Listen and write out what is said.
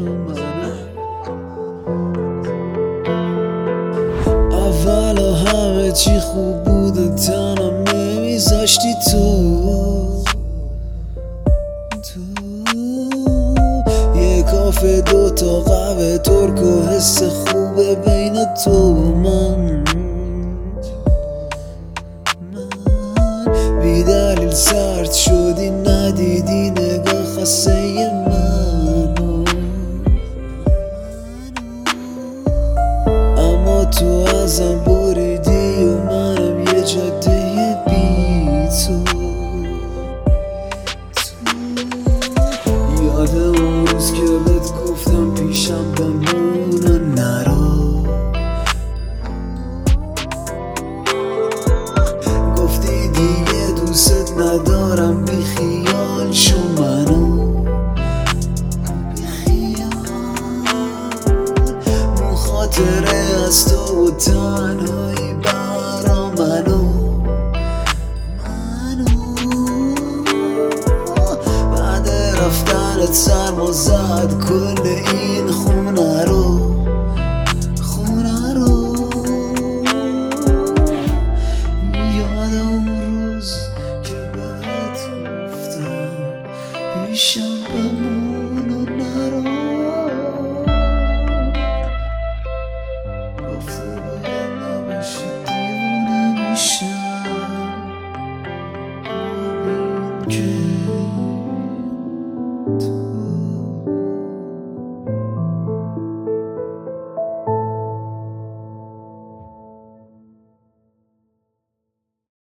اولا همه چی خوب بود تنم نمیذاشتی تو یه کافه دوتا قهوه ترک و حس خوبه بین تو و من بی دلیل سرد شدی ندیدی نگاه خسته منو اما تو ازم بریدی و منم یه جاده بی تو یادم اون روز که بهت گفتم پیشم بمون و نرو گفتی دیگه دوست ندارم بی خیال شو منو مخاطره از تو و تنهایی برا منو بعد رفتنت سرما زد کل این